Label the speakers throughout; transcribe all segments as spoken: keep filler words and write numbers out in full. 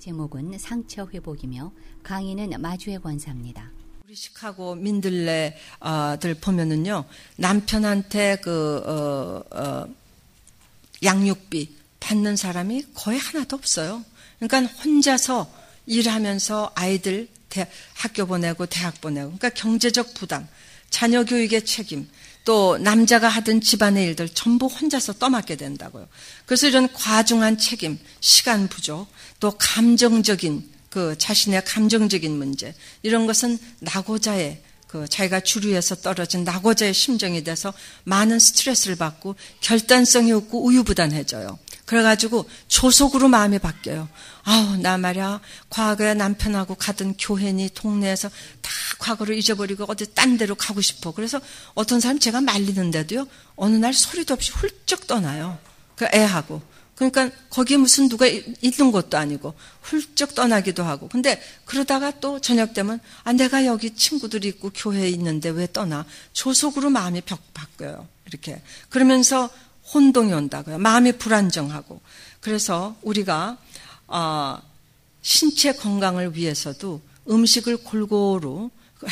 Speaker 1: 제목은 상처 회복이며 강의는 마주의 권사입니다.
Speaker 2: 우리 시카고 민들레들 보면은요, 남편한테 그 어, 어, 양육비 받는 사람이 거의 하나도 없어요. 그러니까 혼자서 일하면서 아이들 대, 학교 보내고 대학 보내고, 그러니까 경제적 부담, 자녀 교육의 책임, 또 남자가 하던 집안의 일들 전부 혼자서 떠맡게 된다고요. 그래서 이런 과중한 책임, 시간 부족, 또 감정적인 그 자신의 감정적인 문제, 이런 것은 낙오자의 그 자기가 주류에서 떨어진 낙오자의 심정이 돼서 많은 스트레스를 받고 결단성이 없고 우유부단해져요. 그래가지고 조속으로 마음이 바뀌어요. 아우, 나 말이야, 과거에 남편하고 가던 교회니 동네에서 다 과거를 잊어버리고 어디 딴 데로 가고 싶어. 그래서 어떤 사람 제가 말리는데도요, 어느 날 소리도 없이 훌쩍 떠나요. 그 애하고. 그러니까 거기에 무슨 누가 있는 것도 아니고 훌쩍 떠나기도 하고. 근데 그러다가 또 저녁 되면 아, 내가 여기 친구들이 있고 교회에 있는데 왜 떠나? 조속으로 마음이 벽 바뀌어요. 이렇게. 그러면서 혼동이 온다고요. 마음이 불안정하고. 그래서 우리가 어, 신체 건강을 위해서도 음식을 골고루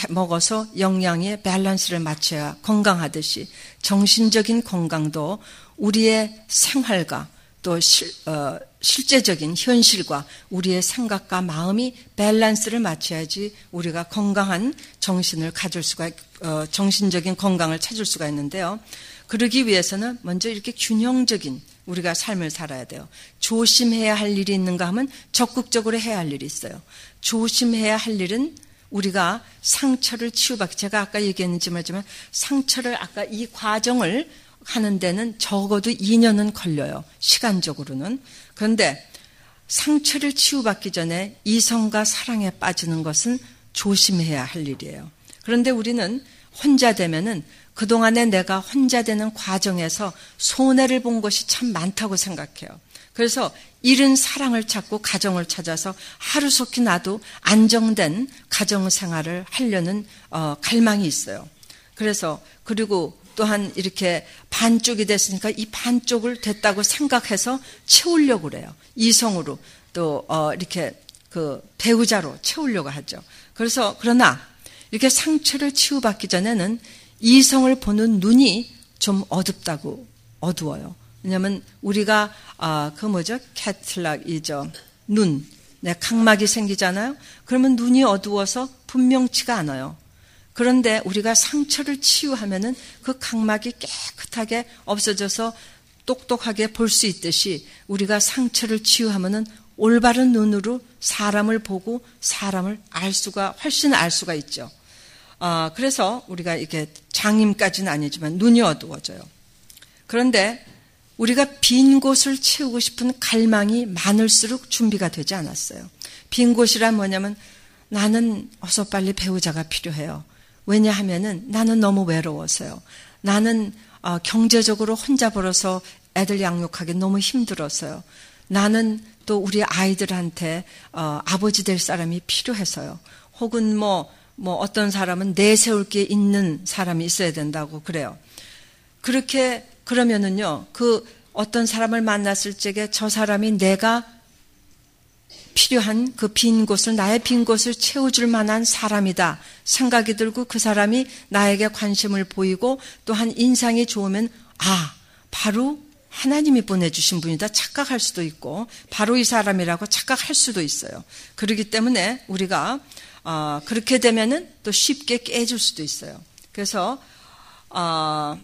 Speaker 2: 먹어서 영양의 밸런스를 맞춰야 건강하듯이 정신적인 건강도 우리의 생활과 또 실, 어, 실제적인 현실과 우리의 생각과 마음이 밸런스를 맞춰야지 우리가 건강한 정신을 가질 수가, 어, 정신적인 건강을 찾을 수가 있는데요. 그러기 위해서는 먼저 이렇게 균형적인 우리가 삶을 살아야 돼요. 조심해야 할 일이 있는가 하면 적극적으로 해야 할 일이 있어요. 조심해야 할 일은 우리가 상처를 치유받기, 제가 아까 얘기했는지 말지만 상처를 아까 이 과정을 하는 데는 적어도 이 년은 걸려요. 시간적으로는. 그런데 상처를 치유받기 전에 이성과 사랑에 빠지는 것은 조심해야 할 일이에요. 그런데 우리는 혼자 되면은 그동안에 내가 혼자 되는 과정에서 손해를 본 것이 참 많다고 생각해요. 그래서 잃은 사랑을 찾고 가정을 찾아서 하루속히 나도 안정된 가정생활을 하려는 어, 갈망이 있어요. 그래서 그리고 또한 이렇게 반쪽이 됐으니까 이 반쪽을 됐다고 생각해서 채우려고 그래요. 이성으로 또 어, 이렇게 그 배우자로 채우려고 하죠. 그래서 그러나 이렇게 상처를 치유받기 전에는 이성을 보는 눈이 좀 어둡다고 어두워요. 왜냐하면 우리가 아, 그 뭐죠? 캐틀락이죠. 눈, 네, 각막이 생기잖아요. 그러면 눈이 어두워서 분명치가 않아요. 그런데 우리가 상처를 치유하면은 그 각막이 깨끗하게 없어져서 똑똑하게 볼 수 있듯이 우리가 상처를 치유하면은 올바른 눈으로 사람을 보고 사람을 알 수가 훨씬 알 수가 있죠. 아, 그래서 우리가 이게 장님까지는 아니지만 눈이 어두워져요. 그런데 우리가 빈 곳을 채우고 싶은 갈망이 많을수록 준비가 되지 않았어요. 빈 곳이란 뭐냐면 나는 어서 빨리 배우자가 필요해요. 왜냐하면은 나는 너무 외로워서요. 나는 어, 경제적으로 혼자 벌어서 애들 양육하기 너무 힘들어서요. 나는 또 우리 아이들한테 어, 아버지 될 사람이 필요해서요. 혹은 뭐, 뭐 어떤 사람은 내세울 게 있는 사람이 있어야 된다고 그래요. 그렇게 그러면은요, 그 어떤 사람을 만났을 적에 저 사람이 내가 필요한 그 빈 곳을, 나의 빈 곳을 채워줄 만한 사람이다 생각이 들고 그 사람이 나에게 관심을 보이고 또한 인상이 좋으면 아, 바로 하나님이 보내주신 분이다 착각할 수도 있고 바로 이 사람이라고 착각할 수도 있어요. 그렇기 때문에 우리가 어, 그렇게 되면은 또 쉽게 깨질 수도 있어요. 그래서 어,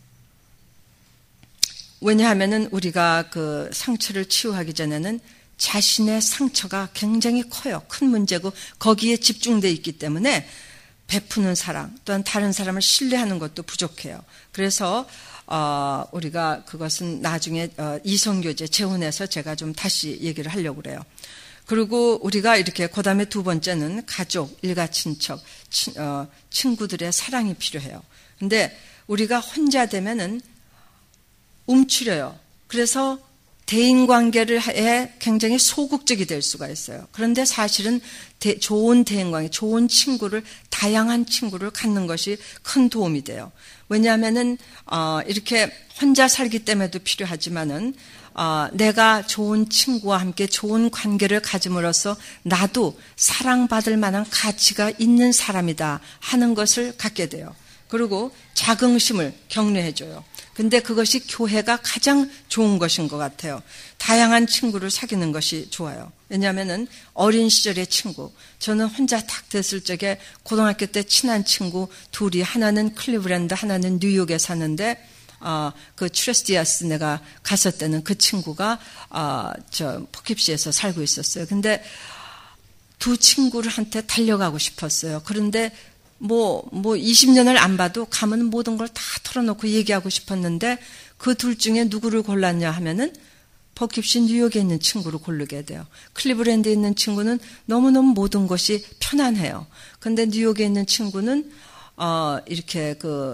Speaker 2: 왜냐하면은 우리가 그 상처를 치유하기 전에는 자신의 상처가 굉장히 커요. 큰 문제고 거기에 집중되어 있기 때문에 베푸는 사랑 또한 다른 사람을 신뢰하는 것도 부족해요. 그래서 어, 우리가 그것은 나중에 어, 이성교제 재혼해서 제가 좀 다시 얘기를 하려고 그래요. 그리고 우리가 이렇게 그 다음에 두 번째는 가족, 일가 친척, 친, 어, 친구들의 사랑이 필요해요. 근데 우리가 혼자 되면은 움츠려요. 그래서 대인관계에 굉장히 소극적이 될 수가 있어요. 그런데 사실은 대, 좋은 대인관계, 좋은 친구를, 다양한 친구를 갖는 것이 큰 도움이 돼요. 왜냐하면은 어, 이렇게 혼자 살기 때문에도 필요하지만은 어, 내가 좋은 친구와 함께 좋은 관계를 가짐으로써 나도 사랑받을 만한 가치가 있는 사람이다 하는 것을 갖게 돼요. 그리고 자긍심을 격려해줘요. 근데 그것이 교회가 가장 좋은 것인 것 같아요. 다양한 친구를 사귀는 것이 좋아요. 왜냐하면은 어린 시절의 친구, 저는 혼자 탁 됐을 적에 고등학교 때 친한 친구 둘이, 하나는 클리브랜드, 하나는 뉴욕에 사는데 어, 그 트레스디아스 내가 갔을 때는 그 친구가 어, 저 포킵시에서 살고 있었어요. 근데 두 친구를 한테 달려가고 싶었어요. 그런데 뭐, 뭐, 이십 년을 안 봐도 가면 모든 걸 다 털어놓고 얘기하고 싶었는데 그 둘 중에 누구를 골랐냐 하면은 포킵시 뉴욕에 있는 친구를 고르게 돼요. 클리브랜드에 있는 친구는 너무너무 모든 것이 편안해요. 근데 뉴욕에 있는 친구는, 어, 이렇게 그,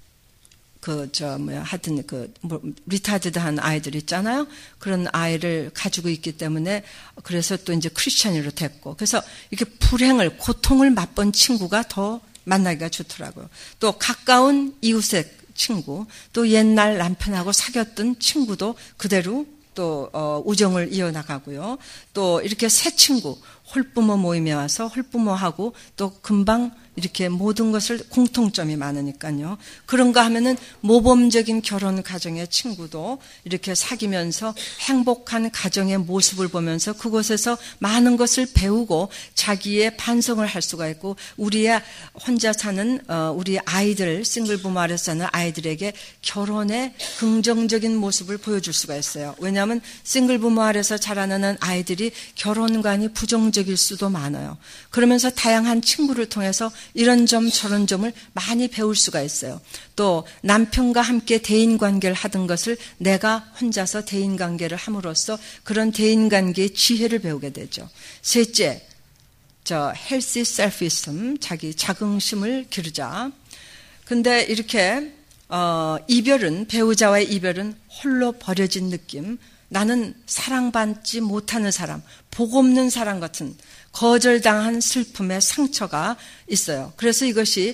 Speaker 2: 그, 저, 뭐야, 하여튼 그, 뭐, 리타드한 아이들 있잖아요. 그런 아이를 가지고 있기 때문에 그래서 또 이제 크리스찬으로 됐고. 그래서 이렇게 불행을, 고통을 맛본 친구가 더 만나기가 좋더라고요. 또 가까운 이웃의 친구, 또 옛날 남편하고 사귀었던 친구도 그대로 또 어, 우정을 이어나가고요. 또 이렇게 새 친구, 홀부모 모임에 와서 홀부모하고 또 금방 이렇게 모든 것을 공통점이 많으니까요. 그런가 하면은 모범적인 결혼 가정의 친구도 이렇게 사귀면서 행복한 가정의 모습을 보면서 그곳에서 많은 것을 배우고 자기의 반성을 할 수가 있고, 우리의 혼자 사는 어, 우리 아이들, 싱글 부모 아래서 사는 아이들에게 결혼의 긍정적인 모습을 보여줄 수가 있어요. 왜냐하면 싱글 부모 아래서 자라나는 아이들이 결혼관이 부정적일 수도 많아요. 그러면서 다양한 친구를 통해서 이런 점 저런 점을 많이 배울 수가 있어요. 또 남편과 함께 대인관계를 하던 것을 내가 혼자서 대인관계를 함으로써 그런 대인관계의 지혜를 배우게 되죠. 셋째, 저 healthy self-esteem, 자기 자긍심을 기르자. 근데 이렇게 어, 이별은, 배우자와의 이별은 홀로 버려진 느낌, 나는 사랑받지 못하는 사람, 복 없는 사람 같은 거절당한 슬픔의 상처가 있어요. 그래서 이것이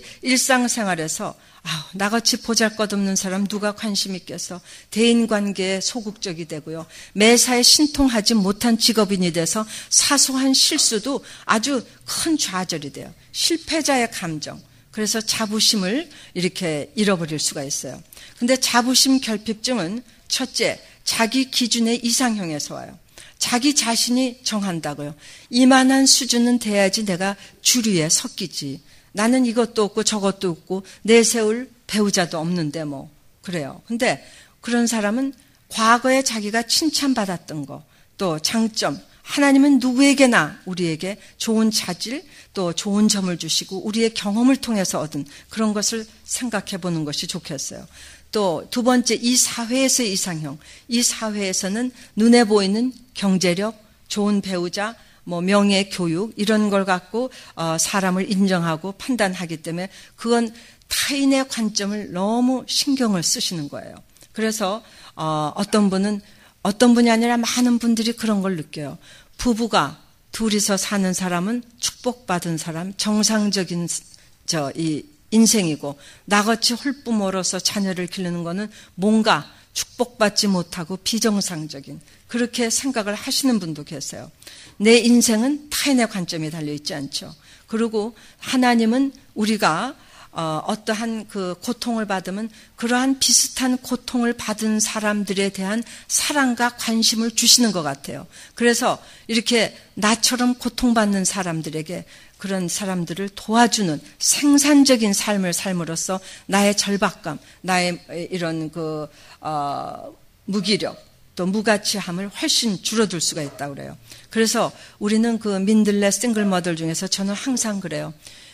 Speaker 2: 일상생활에서 아우, 나같이 보잘것없는 사람 누가 관심 있겠어. 대인관계에 소극적이 되고요. 매사에 신통하지 못한 직업인이 돼서 사소한 실수도 아주 큰 좌절이 돼요. 실패자의 감정. 그래서 자부심을 이렇게 잃어버릴 수가 있어요. 근데 자부심 결핍증은 첫째, 자기 기준의 이상형에서 와요. 자기 자신이 정한다고요. 이만한 수준은 돼야지 내가 주류에 섞이지. 나는 이것도 없고 저것도 없고 내세울 배우자도 없는데 뭐 그래요. 근데 그런 사람은 과거에 자기가 칭찬받았던 거, 또 장점, 하나님은 누구에게나 우리에게 좋은 자질, 또 좋은 점을 주시고 우리의 경험을 통해서 얻은 그런 것을 생각해 보는 것이 좋겠어요. 또 두 번째, 이 사회에서의 이상형. 이 사회에서는 눈에 보이는 경제력, 좋은 배우자, 뭐 명예, 교육 이런 걸 갖고 어, 사람을 인정하고 판단하기 때문에 그건 타인의 관점을 너무 신경을 쓰시는 거예요. 그래서 어, 어떤 분은 어떤 분이 아니라 많은 분들이 그런 걸 느껴요. 부부가 둘이서 사는 사람은 축복받은 사람, 정상적인 저 이 인생이고 나같이 홀부모로서 자녀를 기르는 거는 뭔가 축복받지 못하고 비정상적인 그렇게 생각을 하시는 분도 계세요. 내 인생은 타인의 관점이 달려있지 않죠. 그리고 하나님은 우리가 어, 어떠한 그 고통을 받으면 그러한 비슷한 고통을 받은 사람들에 대한 사랑과 관심을 주시는 것 같아요. 그래서 이렇게 나처럼 고통받는 사람들에게 그런 사람들을 도와주는 생산적인 삶을 삶으로써 나의 절박감, 나의 이런 그 어, 무기력, 또 무가치함을 훨씬 줄어들 수가 있다고 그래요. 그래서 우리는 그 민들레 싱글머들 중에서 저는 항상 그래요.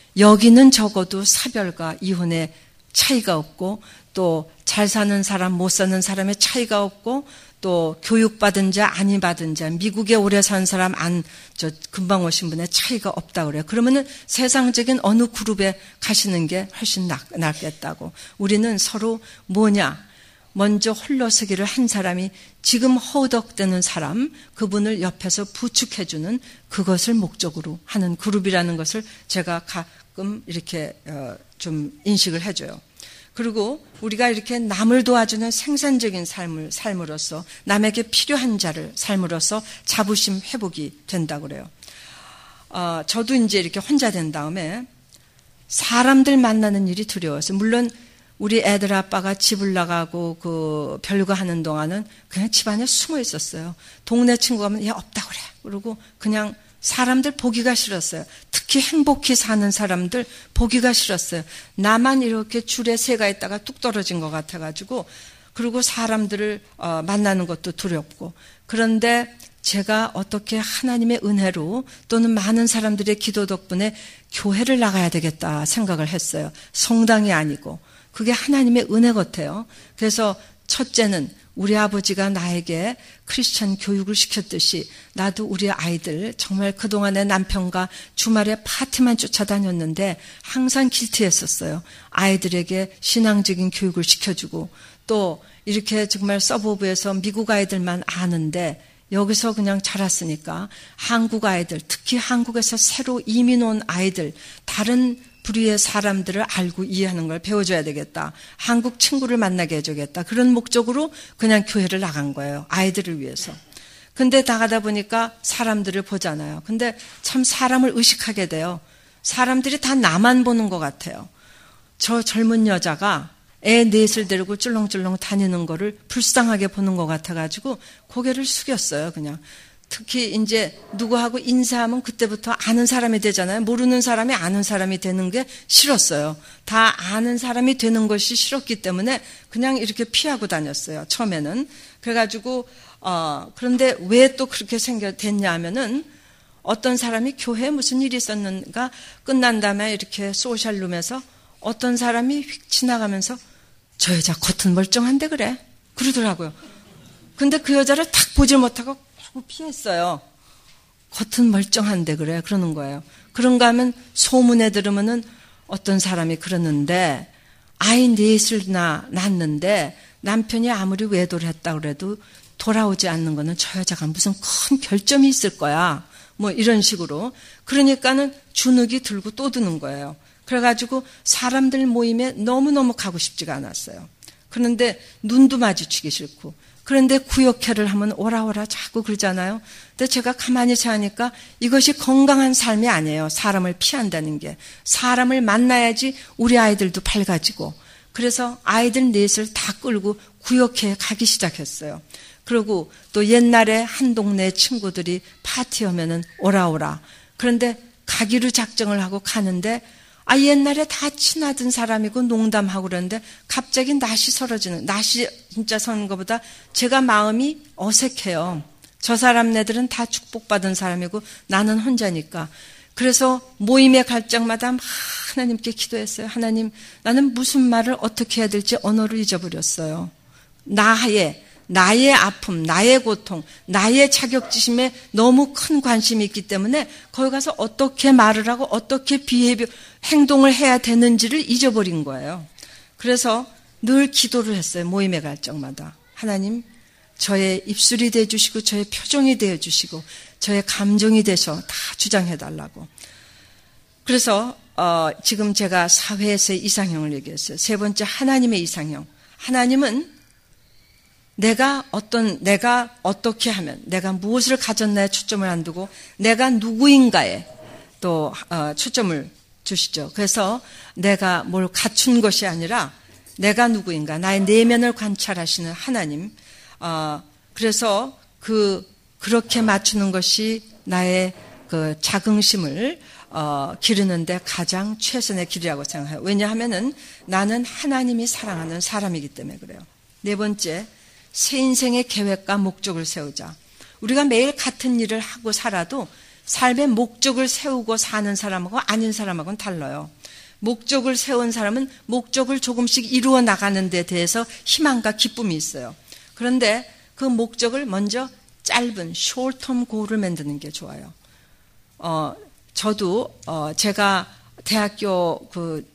Speaker 2: 여기는 적어도 사별과 이혼의 차이가 없고 또 잘 사는 사람, 못 사는 사람의 차이가 없고 또 교육받은 자, 아니 받은 자, 미국에 오래 산 사람, 안, 저, 금방 오신 분의 차이가 없다고 그래요. 그러면은 세상적인 어느 그룹에 가시는 게 훨씬 낫, 낫겠다고. 우리는 서로 뭐냐? 먼저 홀로서기를 한 사람이 지금 허우덕대는 사람, 그분을 옆에서 부축해주는 그것을 목적으로 하는 그룹이라는 것을 제가 가끔 이렇게 좀 인식을 해줘요. 그리고 우리가 이렇게 남을 도와주는 생산적인 삶을 삶으로써 남에게 필요한 자를 삶으로써 자부심 회복이 된다고 그래요. 어, 저도 이제 이렇게 혼자 된 다음에 사람들 만나는 일이 두려워서, 물론 우리 애들 아빠가 집을 나가고 그 별거 하는 동안은 그냥 집안에 숨어 있었어요. 동네 친구 가면 얘 없다 그래. 그러고 그냥 사람들 보기가 싫었어요. 특히 행복히 사는 사람들 보기가 싫었어요. 나만 이렇게 줄에 새가 있다가 뚝 떨어진 것 같아가지고, 그리고 사람들을 어, 만나는 것도 두렵고. 그런데 제가 어떻게 하나님의 은혜로 또는 많은 사람들의 기도 덕분에 교회를 나가야 되겠다 생각을 했어요. 성당이 아니고. 그게 하나님의 은혜 같아요. 그래서 첫째는 우리 아버지가 나에게 크리스천 교육을 시켰듯이 나도 우리 아이들, 정말 그동안의 남편과 주말에 파티만 쫓아다녔는데 항상 길티했었어요. 아이들에게 신앙적인 교육을 시켜주고, 또 이렇게 정말 서버브에서 미국 아이들만 아는데 여기서 그냥 자랐으니까 한국 아이들, 특히 한국에서 새로 이민 온 아이들, 다른 부류의 사람들을 알고 이해하는 걸 배워줘야 되겠다. 한국 친구를 만나게 해주겠다. 그런 목적으로 그냥 교회를 나간 거예요. 아이들을 위해서. 근데 나가다 보니까 사람들을 보잖아요. 근데 참 사람을 의식하게 돼요. 사람들이 다 나만 보는 것 같아요. 저 젊은 여자가 애 넷을 데리고 쫄렁쫄렁 다니는 거를 불쌍하게 보는 것 같아가지고 고개를 숙였어요, 그냥. 특히 이제 누구하고 인사하면 그때부터 아는 사람이 되잖아요. 모르는 사람이 아는 사람이 되는 게 싫었어요. 다 아는 사람이 되는 것이 싫었기 때문에 그냥 이렇게 피하고 다녔어요, 처음에는. 그래가지고, 어, 그런데 왜 또 그렇게 생겨, 됐냐 하면은 어떤 사람이 교회에 무슨 일이 있었는가 끝난 다음에 이렇게 소셜룸에서 어떤 사람이 휙 지나가면서 저 여자 겉은 멀쩡한데 그래? 그러더라고요. 근데 그 여자를 탁 보질 못하고 피했어요. 겉은 멀쩡한데 그래? 그러는 거예요. 그런가 하면 소문에 들으면은 어떤 사람이 그러는데 아이 넷을나 낳았는데 남편이 아무리 외도를 했다 그래도 돌아오지 않는 거는 저 여자가 무슨 큰 결점이 있을 거야. 뭐 이런 식으로. 그러니까는 주눅이 들고 또 드는 거예요. 그래가지고 사람들 모임에 너무너무 가고 싶지가 않았어요. 그런데 눈도 마주치기 싫고. 그런데 구역회를 하면 오라 오라 자꾸 그러잖아요. 근데 제가 가만히 자니까 이것이 건강한 삶이 아니에요. 사람을 피한다는 게. 사람을 만나야지 우리 아이들도 밝아지고. 그래서 아이들 넷을 다 끌고 구역회에 가기 시작했어요. 그리고 또 옛날에 한 동네 친구들이 파티하면은 오라 오라. 그런데 가기로 작정을 하고 가는데 아, 옛날에 다 친하던 사람이고 농담하고 그러는데 갑자기 낯이 서러지는, 낯이 진짜 서는 것보다 제가 마음이 어색해요. 저 사람네들은 다 축복받은 사람이고 나는 혼자니까. 그래서 모임에 갈 적마다 막 하나님께 기도했어요. 하나님, 나는 무슨 말을 어떻게 해야 될지 언어를 잊어버렸어요. 나의 나의 아픔, 나의 고통, 나의 자격지심에 너무 큰 관심이 있기 때문에 거기 가서 어떻게 말을 하고 어떻게 비해비 행동을 해야 되는지를 잊어버린 거예요. 그래서 늘 기도를 했어요. 모임에 갈 적마다. 하나님, 저의 입술이 되어주시고 저의 표정이 되어주시고 저의 감정이 되셔 다 주장해달라고. 그래서 어, 지금 제가 사회에서의 이상형을 얘기했어요. 세 번째, 하나님의 이상형. 하나님은 내가 어떤, 내가 어떻게 하면, 내가 무엇을 가졌나에 초점을 안 두고, 내가 누구인가에 또, 어, 초점을 주시죠. 그래서 내가 뭘 갖춘 것이 아니라, 내가 누구인가, 나의 내면을 관찰하시는 하나님, 어, 그래서 그, 그렇게 맞추는 것이 나의 그 자긍심을, 어, 기르는데 가장 최선의 길이라고 생각해요. 왜냐하면은 나는 하나님이 사랑하는 사람이기 때문에 그래요. 네 번째, 새 인생의 계획과 목적을 세우자. 우리가 매일 같은 일을 하고 살아도 삶의 목적을 세우고 사는 사람하고 아닌 사람하고는 달라요. 목적을 세운 사람은 목적을 조금씩 이루어 나가는 데 대해서 희망과 기쁨이 있어요. 그런데 그 목적을 먼저 짧은 short-term goal을 만드는 게 좋아요. 어, 저도 어, 제가 대학교 그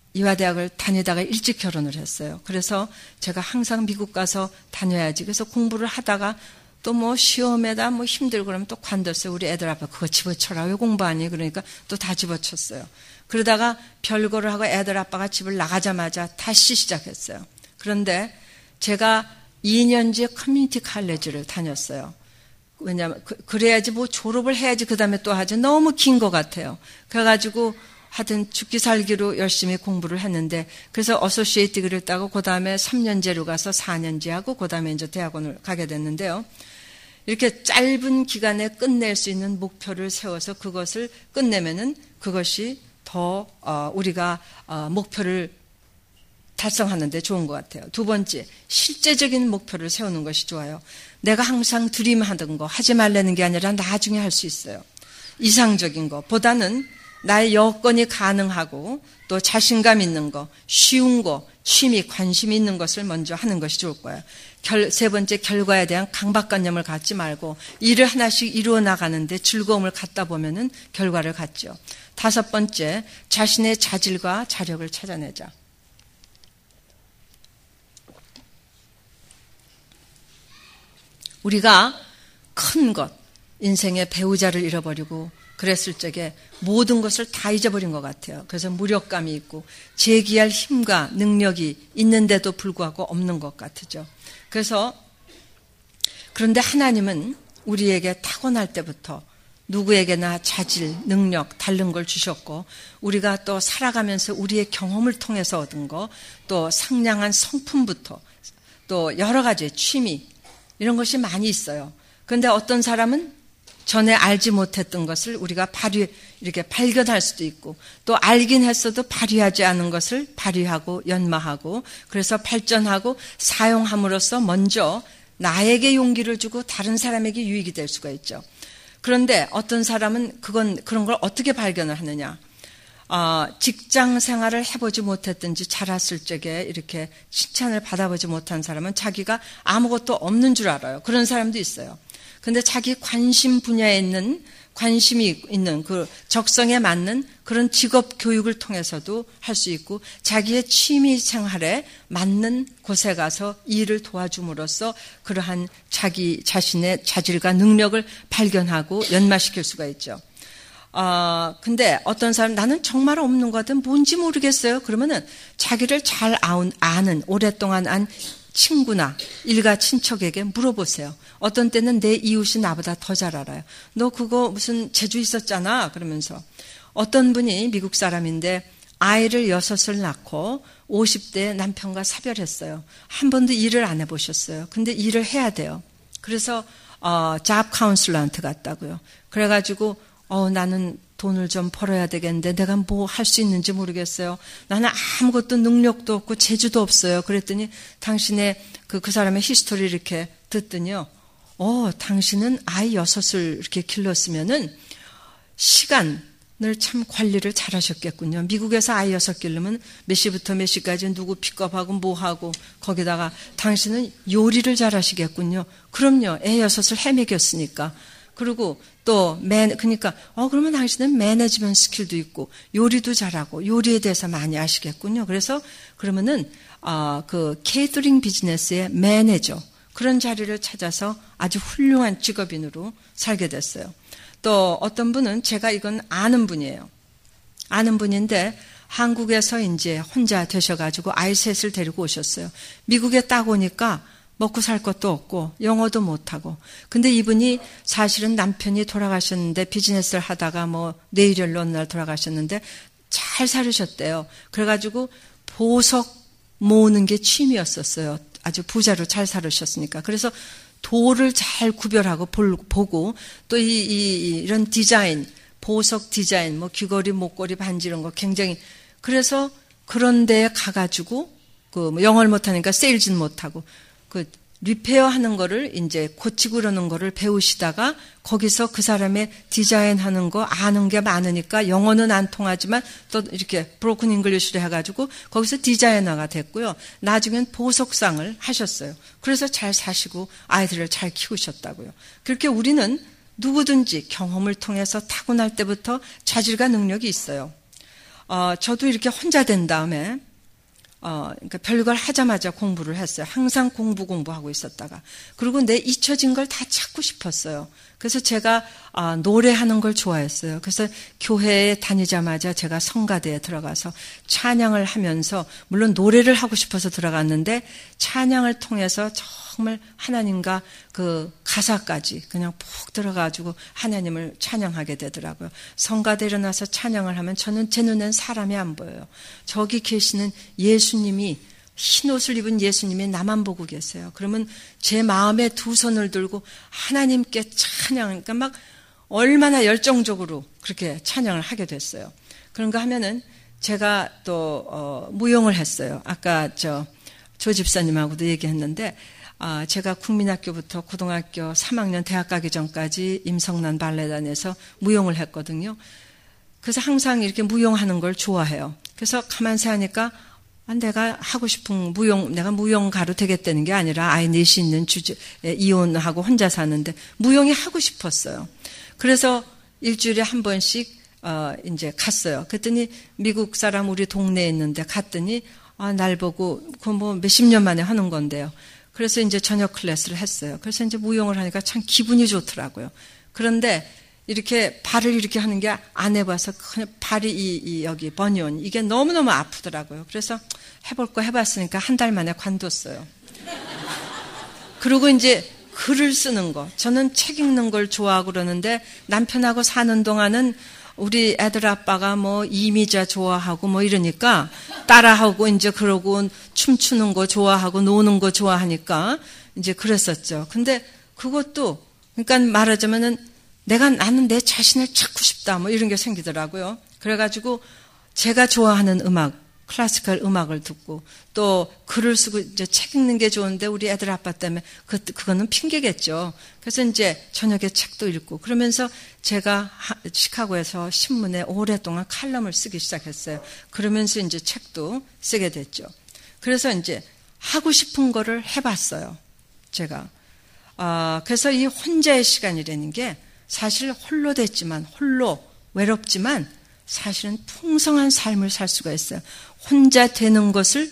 Speaker 2: 이화대학을 다니다가 일찍 결혼을 했어요. 그래서 제가 항상 미국 가서 다녀야지. 그래서 공부를 하다가 또 뭐 시험에다 뭐 힘들고 그러면 또 관뒀어요. 우리 애들 앞에 그거 집어쳐라. 왜 공부하니? 그러니까 또 다 집어쳤어요. 그러다가 별거를 하고 애들 아빠가 집을 나가자마자 다시 시작했어요. 그런데 제가 이 년째 커뮤니티 칼리지를 다녔어요. 왜냐하면 그, 그래야지 뭐 졸업을 해야지 그 다음에 또 하지. 너무 긴 것 같아요. 그래가지고 하여튼 죽기 살기로 열심히 공부를 했는데 그래서 어소시에이트 디그리를 따고 그 다음에 삼 년제로 가서 사 년제 하고 그 다음에 이제 대학원을 가게 됐는데요. 이렇게 짧은 기간에 끝낼 수 있는 목표를 세워서 그것을 끝내면은 그것이 더 어, 우리가 어, 목표를 달성하는 데 좋은 것 같아요. 두 번째, 실제적인 목표를 세우는 것이 좋아요. 내가 항상 드림하던 거 하지 말라는 게 아니라 나중에 할 수 있어요. 이상적인 것보다는 나의 여건이 가능하고 또 자신감 있는 거, 쉬운 거, 취미, 관심 있는 것을 먼저 하는 것이 좋을 거예요. 결, 세 번째, 결과에 대한 강박관념을 갖지 말고 일을 하나씩 이루어 나가는데 즐거움을 갖다 보면은 결과를 갖죠. 다섯 번째, 자신의 자질과 자력을 찾아내자. 우리가 큰 것, 인생의 배우자를 잃어버리고 그랬을 적에 모든 것을 다 잊어버린 것 같아요. 그래서 무력감이 있고 제기할 힘과 능력이 있는데도 불구하고 없는 것 같죠. 그래서 그런데 하나님은 우리에게 타고날 때부터 누구에게나 자질, 능력, 다른 걸 주셨고 우리가 또 살아가면서 우리의 경험을 통해서 얻은 거, 또 상냥한 성품부터 또 여러 가지 취미 이런 것이 많이 있어요. 그런데 어떤 사람은 전에 알지 못했던 것을 우리가 발휘, 이렇게 발견할 수도 있고 또 알긴 했어도 발휘하지 않은 것을 발휘하고 연마하고 그래서 발전하고 사용함으로써 먼저 나에게 용기를 주고 다른 사람에게 유익이 될 수가 있죠. 그런데 어떤 사람은 그건, 그런 걸 어떻게 발견을 하느냐. 어, 직장 생활을 해보지 못했든지 자랐을 적에 이렇게 칭찬을 받아보지 못한 사람은 자기가 아무것도 없는 줄 알아요. 그런 사람도 있어요. 근데 자기 관심 분야에 있는 관심이 있는 그 적성에 맞는 그런 직업 교육을 통해서도 할 수 있고 자기의 취미 생활에 맞는 곳에 가서 일을 도와줌으로써 그러한 자기 자신의 자질과 능력을 발견하고 연마시킬 수가 있죠. 어, 근데 어떤 사람 나는 정말 없는 것 같은 뭔지 모르겠어요. 그러면은 자기를 잘 아는 오랫동안 안 친구나 일가 친척에게 물어보세요. 어떤 때는 내 이웃이 나보다 더 잘 알아요. 너 그거 무슨 재주 있었잖아. 그러면서 어떤 분이 미국 사람인데 아이를 여섯을 낳고 오십 대 남편과 사별했어요. 한 번도 일을 안 해보셨어요. 근데 일을 해야 돼요. 그래서 어, 잡 카운슬러한테 갔다고요. 그래가지고 어, 나는 돈을 좀 벌어야 되겠는데 내가 뭐 할 수 있는지 모르겠어요. 나는 아무것도 능력도 없고 재주도 없어요. 그랬더니 당신의 그, 그 사람의 히스토리를 이렇게 듣더니요. 어, 당신은 아이 여섯을 이렇게 길렀으면은 시간을 참 관리를 잘 하셨겠군요. 미국에서 아이 여섯 길르면 몇 시부터 몇 시까지 누구 픽업하고 뭐 하고 거기다가 당신은 요리를 잘 하시겠군요. 그럼요. 애 여섯을 헤매겼으니까. 그리고 또 매, 그러니까 어 그러면 당신은 매니지먼트 스킬도 있고 요리도 잘하고 요리에 대해서 많이 아시겠군요. 그래서 그러면은 어, 그 케이터링 비즈니스의 매니저 그런 자리를 찾아서 아주 훌륭한 직업인으로 살게 됐어요. 또 어떤 분은 제가 이건 아는 분이에요. 아는 분인데 한국에서 이제 혼자 되셔가지고 아이 셋을 데리고 오셨어요. 미국에 딱 오니까 먹고 살 것도 없고 영어도 못하고 근데 이분이 사실은 남편이 돌아가셨는데 비즈니스를 하다가 뭐 내일을 어느 날 돌아가셨는데 잘 살으셨대요. 그래가지고 보석 모으는 게 취미였었어요. 아주 부자로 잘 살으셨으니까. 그래서 돌을 잘 구별하고 볼, 보고 또 이, 이, 이런 디자인 보석 디자인 뭐 귀걸이 목걸이 반지 이런 거 굉장히 그래서 그런 데에 가가지고 그 뭐 영어를 못하니까 세일즈는 못하고 그 리페어 하는 거를 이제 고치고 그러는 거를 배우시다가 거기서 그 사람의 디자인 하는 거 아는 게 많으니까 영어는 안 통하지만 또 이렇게 브로큰 잉글리시로 해가지고 거기서 디자이너가 됐고요. 나중엔 보석상을 하셨어요. 그래서 잘 사시고 아이들을 잘 키우셨다고요. 그렇게 우리는 누구든지 경험을 통해서 타고날 때부터 자질과 능력이 있어요. 어, 저도 이렇게 혼자 된 다음에 어, 그러니까 별걸 하자마자 공부를 했어요. 항상 공부 공부하고 있었다가. 그리고 내 잊혀진 걸 다 찾고 싶었어요. 그래서 제가 아, 노래하는 걸 좋아했어요. 그래서 교회에 다니자마자 제가 성가대에 들어가서 찬양을 하면서, 물론 노래를 하고 싶어서 들어갔는데 찬양을 통해서 정말 하나님과 그 가사까지 그냥 푹 들어가지고 하나님을 찬양하게 되더라고요. 성가대 일어나서 찬양을 하면 저는 제 눈엔 사람이 안 보여요. 저기 계시는 예수님이, 흰 옷을 입은 예수님이 나만 보고 계세요. 그러면 제 마음에 두 손을 들고 하나님께 찬양, 그러니까 막 얼마나 열정적으로 그렇게 찬양을 하게 됐어요. 그런가 하면은 제가 또 어, 무용을 했어요. 아까 저 조 집사님하고도 얘기했는데, 아, 제가 국민학교부터 고등학교 삼 학년 대학 가기 전까지 임성난 발레단에서 무용을 했거든요. 그래서 항상 이렇게 무용하는 걸 좋아해요. 그래서 가만 생각하니까 아, 내가 하고 싶은 무용, 내가 무용가로 되겠다는 게 아니라 아이 넷이 있는 주제, 이혼하고 혼자 사는데 무용이 하고 싶었어요. 그래서 일주일에 한 번씩, 어, 이제 갔어요. 그랬더니 미국 사람 우리 동네에 있는데 갔더니, 아, 날 보고, 그건 뭐 몇십 년 만에 하는 건데요. 그래서 이제 저녁 클래스를 했어요. 그래서 이제 무용을 하니까 참 기분이 좋더라고요. 그런데 이렇게 발을 이렇게 하는 게 안 해봐서 그냥 발이 이, 이 여기 버니온 이게 너무너무 아프더라고요. 그래서 해볼 거 해봤으니까 한 달 만에 관뒀어요. 그리고 이제 글을 쓰는 거. 저는 책 읽는 걸 좋아하고 그러는데 남편하고 사는 동안은 우리 애들 아빠가 뭐 이미자 좋아하고 뭐 이러니까 따라하고 이제 그러고 춤추는 거 좋아하고 노는 거 좋아하니까 이제 그랬었죠. 근데 그것도 그러니까 말하자면은 내가 나는 내 자신을 찾고 싶다 뭐 이런 게 생기더라고요. 그래가지고 제가 좋아하는 음악, 클래시컬 음악을 듣고 또 글을 쓰고 이제 책 읽는 게 좋은데 우리 애들 아빠 때문에 그 그거는 핑계겠죠. 그래서 이제 저녁에 책도 읽고 그러면서 제가 시카고에서 신문에 오랫동안 칼럼을 쓰기 시작했어요. 그러면서 이제 책도 쓰게 됐죠. 그래서 이제 하고 싶은 거를 해봤어요. 제가. 아, 그래서 이 혼자의 시간이라는 게 사실 홀로 됐지만 홀로 외롭지만 사실은 풍성한 삶을 살 수가 있어요. 혼자 되는 것을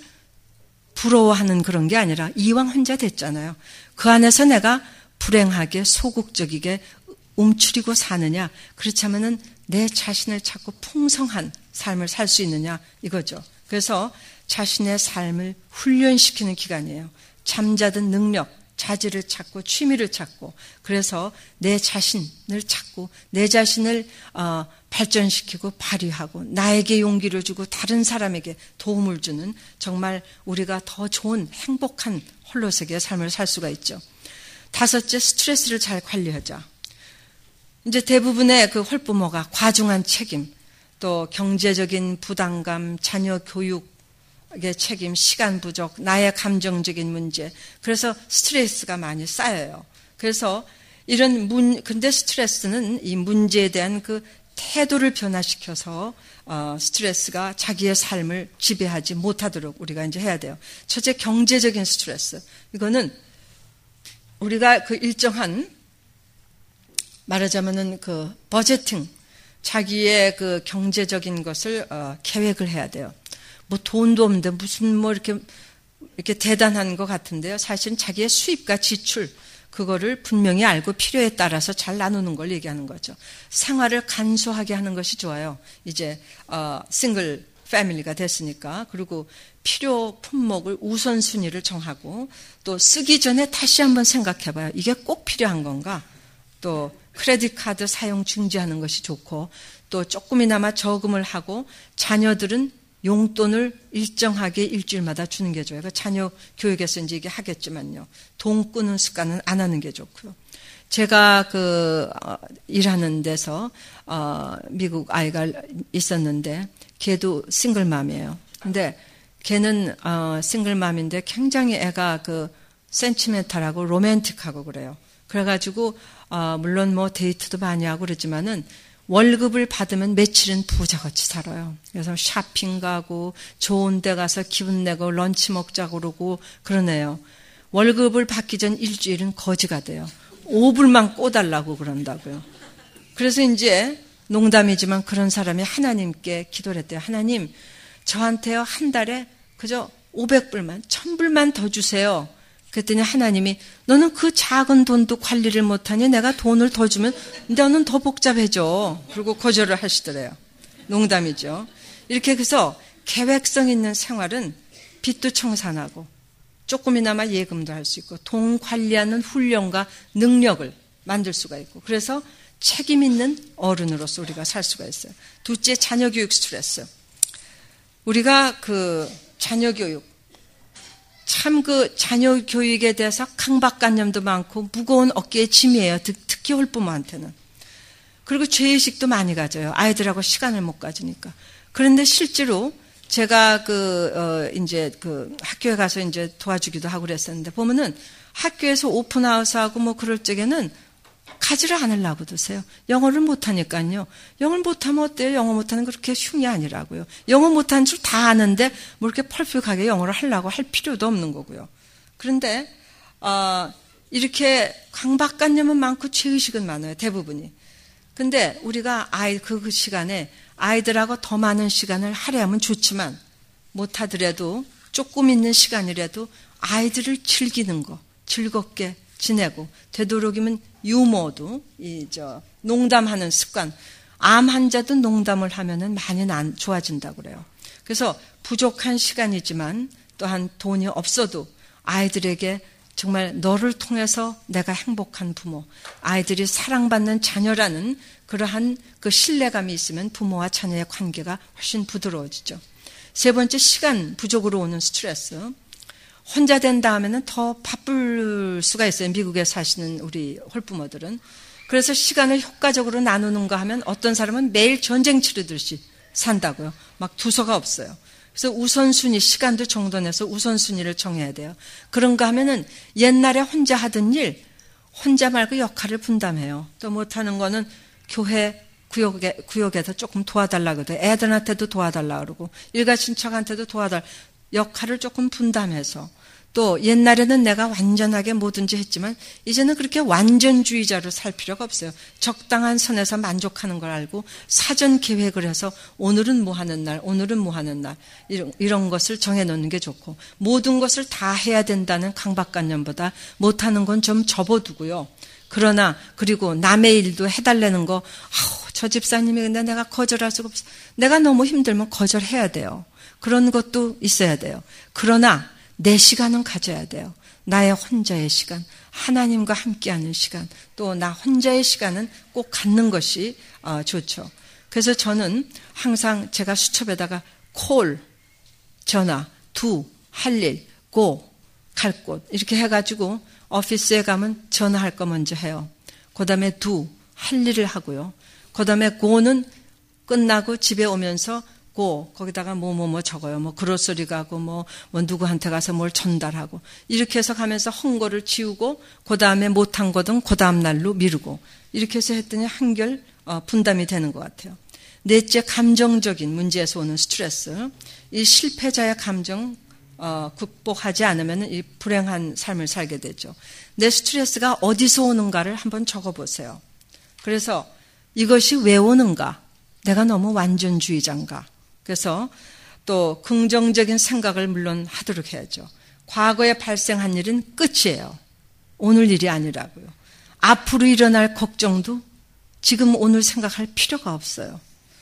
Speaker 2: 부러워하는 그런 게 아니라 이왕 혼자 됐잖아요. 그 안에서 내가 불행하게 소극적이게 움츠리고 사느냐, 그렇지 않으면 내 자신을 찾고 풍성한 삶을 살 수 있느냐 이거죠. 그래서 자신의 삶을 훈련시키는 기간이에요. 잠자던 능력, 자질을 찾고 취미를 찾고 그래서 내 자신을 찾고 내 자신을 어, 발전시키고 발휘하고 나에게 용기를 주고 다른 사람에게 도움을 주는 정말 우리가 더 좋은 행복한 홀로서기의 삶을 살 수가 있죠. 다섯째, 스트레스를 잘 관리하자. 이제 대부분의 그 홀부모가 과중한 책임, 또 경제적인 부담감, 자녀 교육 의 책임, 시간 부족, 나의 감정적인 문제. 그래서 스트레스가 많이 쌓여요. 그래서 이런 문, 근데 스트레스는 이 문제에 대한 그 태도를 변화시켜서 어, 스트레스가 자기의 삶을 지배하지 못하도록 우리가 이제 해야 돼요. 첫째, 경제적인 스트레스. 이거는 우리가 그 일정한 말하자면은 그 버제팅, 자기의 그 경제적인 것을 어, 계획을 해야 돼요. 뭐 돈도 없는데 무슨 뭐 이렇게 이렇게 대단한 것 같은데요. 사실은 자기의 수입과 지출 그거를 분명히 알고 필요에 따라서 잘 나누는 걸 얘기하는 거죠. 생활을 간소하게 하는 것이 좋아요. 이제 어, 싱글 패밀리가 됐으니까. 그리고 필요 품목을 우선순위를 정하고 또 쓰기 전에 다시 한번 생각해봐요. 이게 꼭 필요한 건가? 또 크레딧 카드 사용 중지하는 것이 좋고 또 조금이나마 저금을 하고 자녀들은 용돈을 일정하게 일주일마다 주는 게 좋아요. 자녀 교육에서 이제 이게 하겠지만요. 돈 끄는 습관은 안 하는 게 좋고요. 제가 그 어, 일하는 데서 어, 미국 아이가 있었는데 걔도 싱글맘이에요. 근데 걔는 어, 싱글맘인데 굉장히 애가 그 센티멘탈하고 로맨틱하고 그래요. 그래가지고 어, 물론 뭐 데이트도 많이 하고 그러지만은 월급을 받으면 며칠은 부자같이 살아요. 그래서 쇼핑 가고 좋은 데 가서 기분 내고 런치 먹자고 그러고 그러네요. 월급을 받기 전 일주일은 거지가 돼요. 오 불만 꿔달라고 그런다고요. 그래서 이제 농담이지만 그런 사람이 하나님께 기도를 했대요. 하나님, 저한테요 한 달에 그저 오백 불만, 천 불만 더 주세요. 그랬더니 하나님이 너는 그 작은 돈도 관리를 못하니 내가 돈을 더 주면 너는 더 복잡해져. 그리고 거절을 하시더래요. 농담이죠. 이렇게 해서 계획성 있는 생활은 빚도 청산하고 조금이나마 예금도 할 수 있고 돈 관리하는 훈련과 능력을 만들 수가 있고 그래서 책임 있는 어른으로서 우리가 살 수가 있어요. 둘째, 자녀 교육 스트레스. 우리가 그 자녀 교육, 참 그 자녀 교육에 대해서 강박관념도 많고 무거운 어깨의 짐이에요. 특히 홀부모한테는. 그리고 죄의식도 많이 가져요. 아이들하고 시간을 못 가지니까. 그런데 실제로 제가 그, 어, 이제 그 학교에 가서 이제 도와주기도 하고 그랬었는데 보면은 학교에서 오픈하우스 하고 뭐 그럴 적에는 가지를 않으려고 드세요. 영어를 못하니까요. 영어를 못하면 어때요? 영어 못하는 거 그렇게 쉬운 게 아니라고요. 영어 못하는 줄 다 아는데 뭐 이렇게 펄프하게 영어를 하려고 할 필요도 없는 거고요. 그런데 어, 이렇게 강박관념은 많고 죄의식은 많아요. 대부분이. 근데 우리가 아이 그 시간에 아이들하고 더 많은 시간을 할애하면 좋지만 못하더라도 조금 있는 시간이라도 아이들을 즐기는 거, 즐겁게 지내고 되도록이면 유머도 이 저 농담하는 습관. 암 환자도 농담을 하면은 많이 난 좋아진다고 그래요. 그래서 부족한 시간이지만 또한 돈이 없어도 아이들에게 정말 너를 통해서 내가 행복한 부모, 아이들이 사랑받는 자녀라는 그러한 그 신뢰감이 있으면 부모와 자녀의 관계가 훨씬 부드러워지죠. 세 번째, 시간 부족으로 오는 스트레스. 혼자 된 다음에는 더 바쁠 수가 있어요. 미국에 사시는 우리 홀부모들은. 그래서 시간을 효과적으로 나누는가 하면 어떤 사람은 매일 전쟁 치르듯이 산다고요. 막 두서가 없어요. 그래서 우선순위, 시간도 정돈해서 우선순위를 정해야 돼요. 그런가 하면은 옛날에 혼자 하던 일, 혼자 말고 역할을 분담해요. 또 못하는 거는 교회 구역에, 구역에서 조금 도와달라고 해요. 애들한테도 도와달라고 그러고 일가 친척한테도 도와달라고 역할을 조금 분담해서 또 옛날에는 내가 완전하게 뭐든지 했지만 이제는 그렇게 완전주의자로 살 필요가 없어요. 적당한 선에서 만족하는 걸 알고 사전 계획을 해서 오늘은 뭐 하는 날, 오늘은 뭐 하는 날 이런, 이런 것을 정해놓는 게 좋고 모든 것을 다 해야 된다는 강박관념보다 못하는 건 좀 접어두고요. 그러나 그리고 남의 일도 해달라는 거 아우, 저 집사님이 근데 내가 거절할 수가 없어. 내가 너무 힘들면 거절해야 돼요. 그런 것도 있어야 돼요. 그러나 내 시간은 가져야 돼요. 나의 혼자의 시간, 하나님과 함께하는 시간, 또 나 혼자의 시간은 꼭 갖는 것이 좋죠. 그래서 저는 항상 제가 수첩에다가 콜, 전화, 두, 할 일, 고, 갈 곳 이렇게 해가지고 오피스에 가면 전화할 거 먼저 해요. 그 다음에 두, 할 일을 하고요. 그 다음에 고는 끝나고 집에 오면서 고, 거기다가 뭐, 뭐, 뭐 적어요. 뭐, 그로서리 가고, 뭐, 뭐, 누구한테 가서 뭘 전달하고. 이렇게 해서 가면서 한 거를 지우고, 그 다음에 못한 거든 그 다음 날로 미루고. 이렇게 해서 했더니 한결 어, 분담이 되는 것 같아요. 넷째, 감정적인 문제에서 오는 스트레스. 이 실패자의 감정, 어, 극복하지 않으면 이 불행한 삶을 살게 되죠. 내 스트레스가 어디서 오는가를 한번 적어보세요. 그래서 이것이 왜 오는가? 내가 너무 완전주의자인가? 그래서 또 긍정적인 생각을 물론 하도록 해야죠. 과거에 발생한 일은 끝이에요. 오늘 일이 아니라고요. 앞으로 일어날 걱정도 지금 오늘 생각할 필요가 없어요.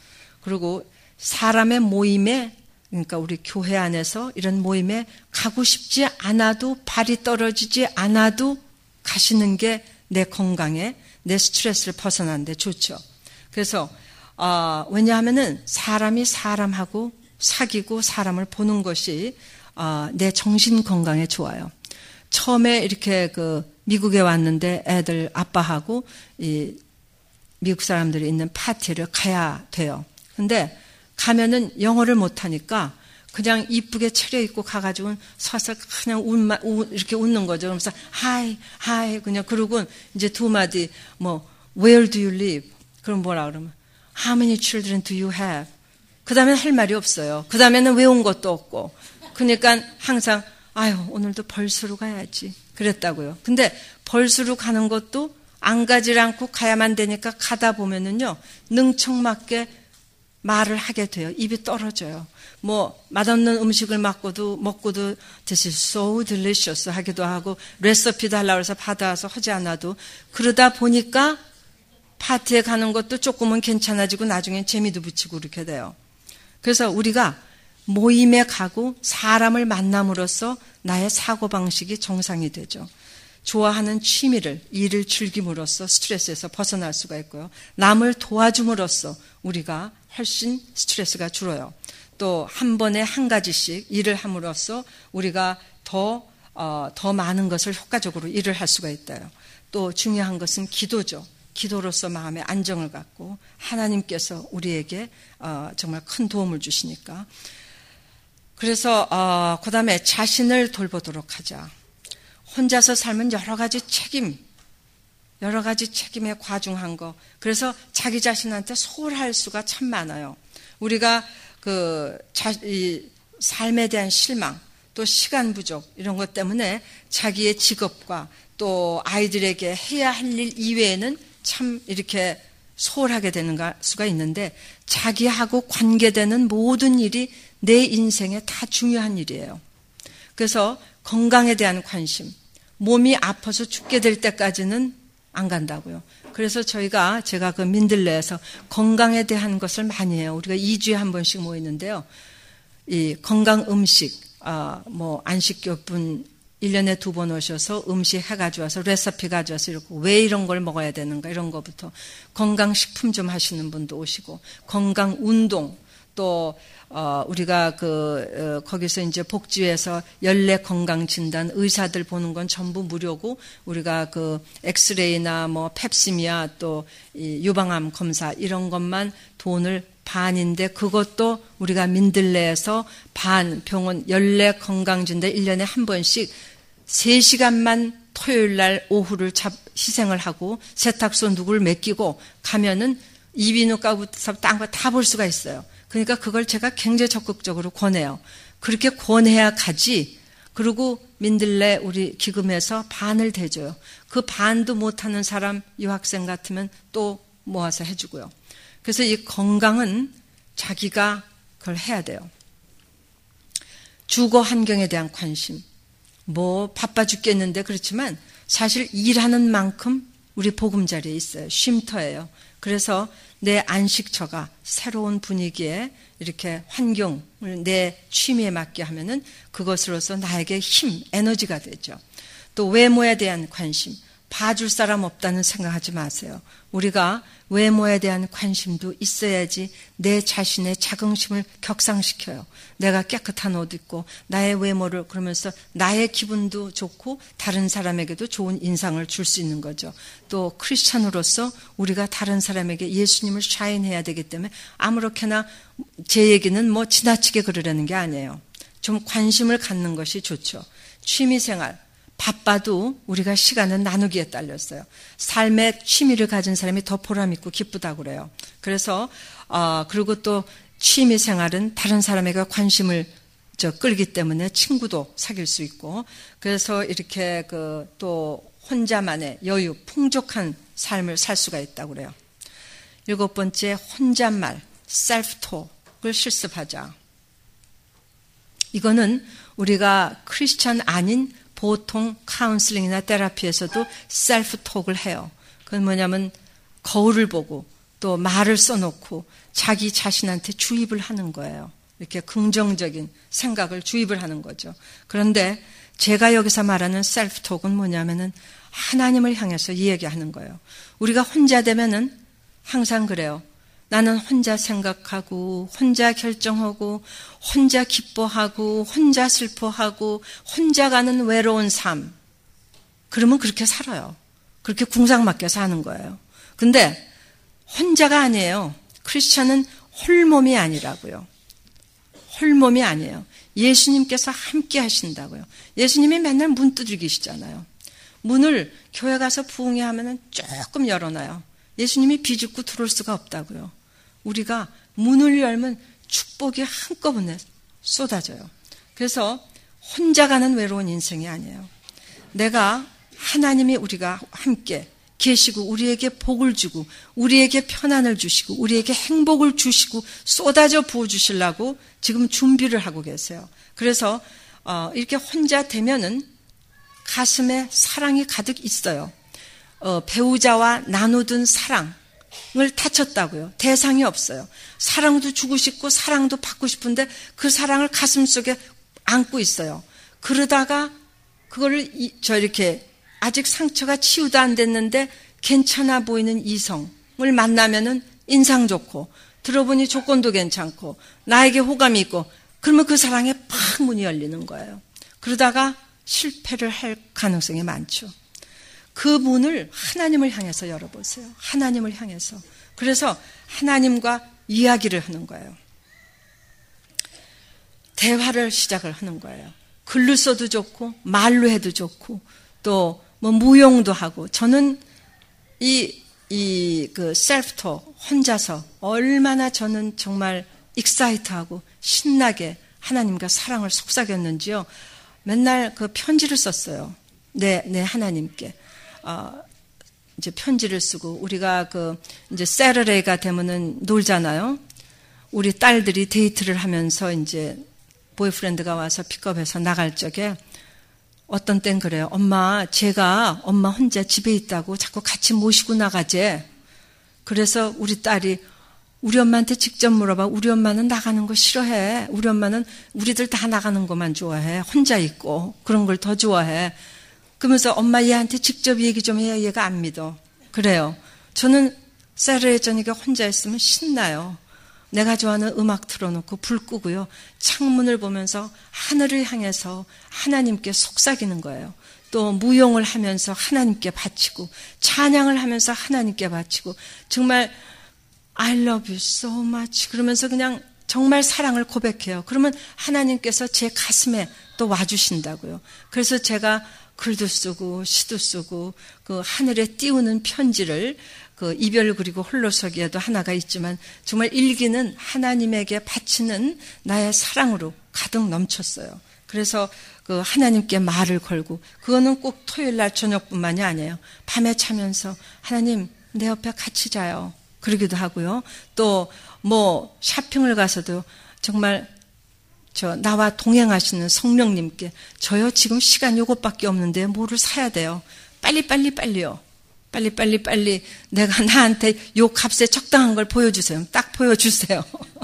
Speaker 2: 그리고 사람의 모임에 그러니까 우리 교회 안에서 이런 모임에 가고 싶지 않아도 발이 떨어지지 않아도 가시는 게 내 건강에 내 스트레스를 벗어나는데 좋죠. 그래서 어, 왜냐하면은 사람이 사람하고 사귀고 사람을 보는 것이 어, 내 정신 건강에 좋아요. 처음에 이렇게 그 미국에 왔는데 애들 아빠하고 이 미국 사람들이 있는 파티를 가야 돼요. 근데 가면은 영어를 못하니까 그냥 이쁘게 차려입고 가가지고 서서 그냥 웃마, 웃, 이렇게 웃는 거죠. 그러면서 하이 하이 그냥 그러고 이제 두 마디 뭐 Where do you live? 그럼 뭐라 그러면 How many children do you have? 그 다음에는 할 말이 없어요. 그 다음에는 외운 것도 없고. 그러니까 항상 아유 오늘도 벌스로 가야지 그랬다고요. 근데 벌스로 가는 것도 안 가지 않고 가야만 되니까 가다 보면은요, 능청맞게 말을 하게 돼요. 입이 떨어져요. 뭐 맛없는 음식을 먹고도 먹고도 This is so delicious 하기도 하고 레시피 달라고 해서 받아와서 하지 않아도 그러다 보니까 파티에 가는 것도 조금은 괜찮아지고 나중엔 재미도 붙이고 그렇게 돼요. 그래서 우리가 모임에 가고 사람을 만남으로써 나의 사고방식이 정상이 되죠. 좋아하는 취미를, 일을 즐김으로써 스트레스에서 벗어날 수가 있고요. 남을 도와줌으로써 우리가 훨씬 스트레스가 줄어요. 또 한 번에 한 가지씩 일을 함으로써 우리가 더, 어, 더 많은 것을 효과적으로 일을 할 수가 있다요. 또 중요한 것은 기도죠. 기도로서 마음의 안정을 갖고 하나님께서 우리에게 어, 정말 큰 도움을 주시니까. 그래서 어, 그 다음에 자신을 돌보도록 하자. 혼자서 살면 여러 가지 책임, 여러 가지 책임에 과중한 거. 그래서 자기 자신한테 소홀할 수가 참 많아요. 우리가 그 자, 이 삶에 대한 실망, 또 시간 부족 이런 것 때문에 자기의 직업과 또 아이들에게 해야 할 일 이외에는 참 이렇게 소홀하게 되는 수가 있는데 자기하고 관계되는 모든 일이 내 인생에 다 중요한 일이에요. 그래서 건강에 대한 관심, 몸이 아파서 죽게 될 때까지는 안 간다고요. 그래서 저희가 제가 그 민들레에서 건강에 대한 것을 많이 해요. 우리가 이 주에 한 번씩 모이는데요. 이 건강 음식, 아, 뭐 안식교분 일 년에 두 번 오셔서 음식 해가지고 와서 레시피 가져와서 이렇게 왜 이런 걸 먹어야 되는가 이런 것부터 건강식품 좀 하시는 분도 오시고 건강 운동 또 어, 우리가 그 어, 거기서 이제 복지회에서 연례 건강 진단 의사들 보는 건 전부 무료고 우리가 그 엑스레이나 뭐 펩시미아 또 이 유방암 검사 이런 것만 돈을 반인데 그것도 우리가 민들레에서 반 병원 연례 건강 진단 일 년에 한 번씩 세 시간만 토요일 날 오후를 잡, 희생을 하고 세탁소 누구를 맡기고 가면은 이비인후과부터 딴 거 다 볼 수가 있어요. 그러니까 그걸 제가 굉장히 적극적으로 권해요. 그렇게 권해야 가지. 그리고 민들레 우리 기금에서 반을 대줘요. 그 반도 못하는 사람 유학생 같으면 또 모아서 해주고요. 그래서 이 건강은 자기가 그걸 해야 돼요. 주거 환경에 대한 관심. 뭐 바빠 죽겠는데 그렇지만 사실 일하는 만큼 우리 보금자리에 있어요. 쉼터예요. 그래서 내 안식처가 새로운 분위기에 이렇게 환경을 내 취미에 맞게 하면은 그것으로서 나에게 힘, 에너지가 되죠. 또 외모에 대한 관심, 봐줄 사람 없다는 생각하지 마세요. 우리가 외모에 대한 관심도 있어야지 내 자신의 자긍심을 격상시켜요. 내가 깨끗한 옷 입고 나의 외모를 그러면서 나의 기분도 좋고 다른 사람에게도 좋은 인상을 줄 수 있는 거죠. 또 크리스찬으로서 우리가 다른 사람에게 예수님을 샤인해야 되기 때문에 아무렇게나 제 얘기는 뭐 지나치게 그러려는 게 아니에요. 좀 관심을 갖는 것이 좋죠. 취미생활. 바빠도 우리가 시간은 나누기에 딸렸어요. 삶에 취미를 가진 사람이 더 보람있고 기쁘다고 그래요. 그래서 어, 그리고 또 취미 생활은 다른 사람에게 관심을 저 끌기 때문에 친구도 사귈 수 있고 그래서 이렇게 그 또 혼자만의 여유, 풍족한 삶을 살 수가 있다고 그래요. 일곱 번째 혼잣말, 셀프톡을 실습하자. 이거는 우리가 크리스찬 아닌 보통 카운슬링이나 테라피에서도 셀프톡을 해요. 그건 뭐냐면 거울을 보고 또 말을 써놓고 자기 자신한테 주입을 하는 거예요. 이렇게 긍정적인 생각을 주입을 하는 거죠. 그런데 제가 여기서 말하는 셀프톡은 뭐냐면은 하나님을 향해서 이야기하는 거예요. 우리가 혼자 되면은 항상 그래요. 나는 혼자 생각하고 혼자 결정하고 혼자 기뻐하고 혼자 슬퍼하고 혼자 가는 외로운 삶. 그러면 그렇게 살아요. 그렇게 궁상맞게 사는 거예요. 근데 혼자가 아니에요. 크리스찬은 홀몸이 아니라고요. 홀몸이 아니에요. 예수님께서 함께 하신다고요. 예수님이 맨날 문 두드리시잖아요. 문을 교회 가서 부흥회 하면은 조금 열어놔요. 예수님이 비집고 들어올 수가 없다고요. 우리가 문을 열면 축복이 한꺼번에 쏟아져요. 그래서 혼자 가는 외로운 인생이 아니에요. 내가 하나님이 우리가 함께 계시고 우리에게 복을 주고 우리에게 편안을 주시고 우리에게 행복을 주시고 쏟아져 부어주시려고 지금 준비를 하고 계세요. 그래서 어, 이렇게 혼자 되면은 가슴에 사랑이 가득 있어요. 어, 배우자와 나누던 사랑을 다쳤다고요. 대상이 없어요. 사랑도 주고 싶고 사랑도 받고 싶은데 그 사랑을 가슴속에 안고 있어요. 그러다가 그거를 이, 저 이렇게 아직 상처가 치유도 안 됐는데 괜찮아 보이는 이성을 만나면은 인상 좋고 들어보니 조건도 괜찮고 나에게 호감이 있고 그러면 그 사랑에 팍 문이 열리는 거예요. 그러다가 실패를 할 가능성이 많죠. 그 문을 하나님을 향해서 열어보세요. 하나님을 향해서. 그래서 하나님과 이야기를 하는 거예요. 대화를 시작을 하는 거예요. 글로 써도 좋고 말로 해도 좋고 또 뭐 무용도 하고 저는 이, 이 그 셀프토 혼자서 얼마나 저는 정말 익사이트하고 신나게 하나님과 사랑을 속삭였는지요. 맨날 그 편지를 썼어요. 내, 내 하나님께. 어, 이제 편지를 쓰고 우리가 그 이제 세러데이가 되면은 놀잖아요. 우리 딸들이 데이트를 하면서 이제 보이프렌드가 와서 픽업해서 나갈 적에 어떤 땐 그래요. 엄마, 제가 엄마 혼자 집에 있다고 자꾸 같이 모시고 나가재. 그래서 우리 딸이 우리 엄마한테 직접 물어봐. 우리 엄마는 나가는 거 싫어해. 우리 엄마는 우리들 다 나가는 것만 좋아해. 혼자 있고 그런 걸 더 좋아해. 그러면서 엄마 얘한테 직접 얘기 좀 해야 얘가 안 믿어. 그래요. 저는 세르의 저녁에 혼자 있으면 신나요. 내가 좋아하는 음악 틀어놓고 불 끄고요. 창문을 보면서 하늘을 향해서 하나님께 속삭이는 거예요. 또 무용을 하면서 하나님께 바치고 찬양을 하면서 하나님께 바치고 정말 I love you so much 그러면서 그냥 정말 사랑을 고백해요. 그러면 하나님께서 제 가슴에 또 와주신다고요. 그래서 제가 글도 쓰고 시도 쓰고 그 하늘에 띄우는 편지를 그 이별 그리고 홀로서기에도 하나가 있지만 정말 일기는 하나님에게 바치는 나의 사랑으로 가득 넘쳤어요. 그래서 그 하나님께 말을 걸고 그거는 꼭 토요일 날 저녁뿐만이 아니에요. 밤에 자면서 하나님 내 옆에 같이 자요. 그러기도 하고요. 또 뭐 쇼핑을 가서도 정말 저 나와 동행하시는 성령님께 저요 지금 시간 요것밖에 없는데 뭐를 사야 돼요. 빨리 빨리 빨리요. 빨리 빨리 빨리 내가 나한테 요 값에 적당한 걸 보여주세요. 딱 보여주세요.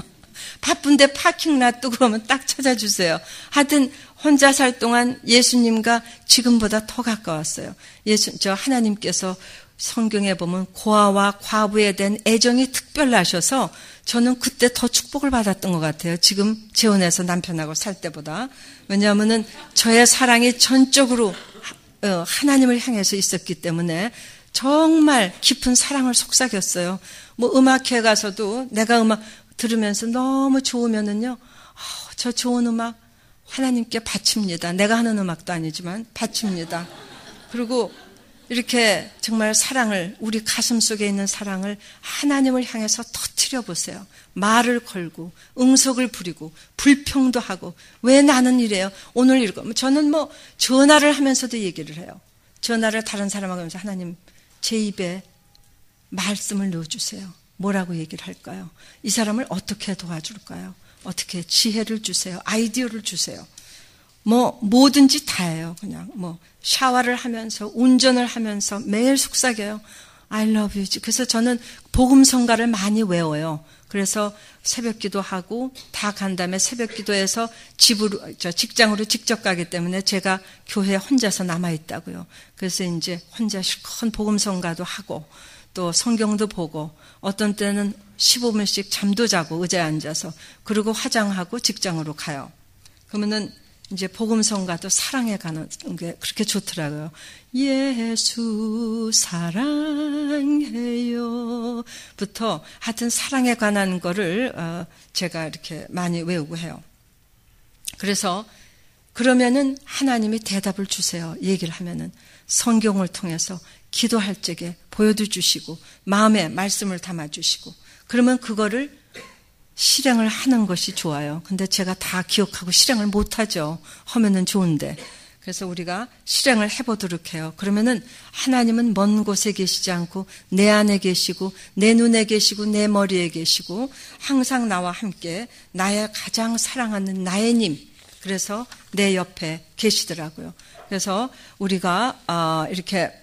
Speaker 2: 바쁜데 파킹 놔두고 그러면 딱 찾아주세요. 하여튼 혼자 살 동안 예수님과 지금보다 더 가까웠어요. 예수 저 하나님께서 성경에 보면 고아와 과부에 대한 애정이 특별하셔서 저는 그때 더 축복을 받았던 것 같아요. 지금 재혼해서 남편하고 살 때보다. 왜냐하면은 저의 사랑이 전적으로 하나님을 향해서 있었기 때문에 정말 깊은 사랑을 속삭였어요. 뭐 음악회 가서도 내가 음악 들으면서 너무 좋으면은요, 저 좋은 음악 하나님께 바칩니다. 내가 하는 음악도 아니지만 바칩니다. 그리고 이렇게 정말 사랑을 우리 가슴 속에 있는 사랑을 하나님을 향해서 터뜨려 보세요. 말을 걸고 응석을 부리고 불평도 하고 왜 나는 이래요? 오늘 이러고 저는 뭐 전화를 하면서도 얘기를 해요. 전화를 다른 사람하고 하면서 하나님 제 입에 말씀을 넣어주세요. 뭐라고 얘기를 할까요? 이 사람을 어떻게 도와줄까요? 어떻게 지혜를 주세요. 아이디어를 주세요. 뭐 뭐든지 다 해요. 그냥 뭐 샤워를 하면서 운전을 하면서 매일 속삭여요. I love you. 그래서 저는 복음성가를 많이 외워요. 그래서 새벽기도 하고 다 간 다음에 새벽기도해서 집으로 저 직장으로 직접 가기 때문에 제가 교회에 혼자서 남아 있다고요. 그래서 이제 혼자 실컷 복음성가도 하고 또 성경도 보고 어떤 때는 십오 분씩 잠도 자고 의자에 앉아서 그리고 화장하고 직장으로 가요. 그러면은 이제 복음성가도 사랑에 가는 게 그렇게 좋더라고요. 예수 사랑해요 부터 하여튼 사랑에 관한 거를 제가 이렇게 많이 외우고 해요. 그래서 그러면은 하나님이 대답을 주세요. 얘기를 하면은 성경을 통해서 기도할 적에 보여도 주시고 마음에 말씀을 담아주시고 그러면 그거를 실행을 하는 것이 좋아요. 근데 제가 다 기억하고 실행을 못하죠. 하면은 좋은데. 그래서 우리가 실행을 해보도록 해요. 그러면은 하나님은 먼 곳에 계시지 않고 내 안에 계시고 내 눈에 계시고 내 머리에 계시고 항상 나와 함께 나의 가장 사랑하는 나의 님, 그래서 내 옆에 계시더라고요. 그래서 우리가 이렇게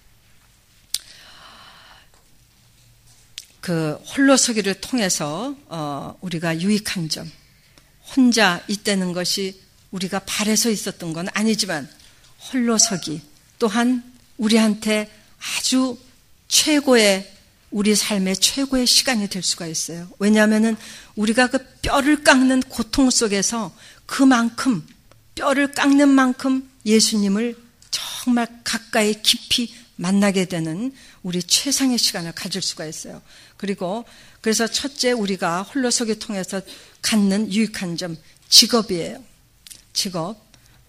Speaker 2: 그 홀로서기를 통해서 우리가 유익한 점, 혼자 있다는 것이 우리가 바래서 있었던 건 아니지만 홀로서기 또한 우리한테 아주 최고의 우리 삶의 최고의 시간이 될 수가 있어요. 왜냐하면은 우리가 그 뼈를 깎는 고통 속에서 그만큼 뼈를 깎는 만큼 예수님을 정말 가까이 깊이 만나게 되는 우리 최상의 시간을 가질 수가 있어요. 그리고 그래서 첫째 우리가 홀로서기 통해서 갖는 유익한 점, 직업이에요. 직업.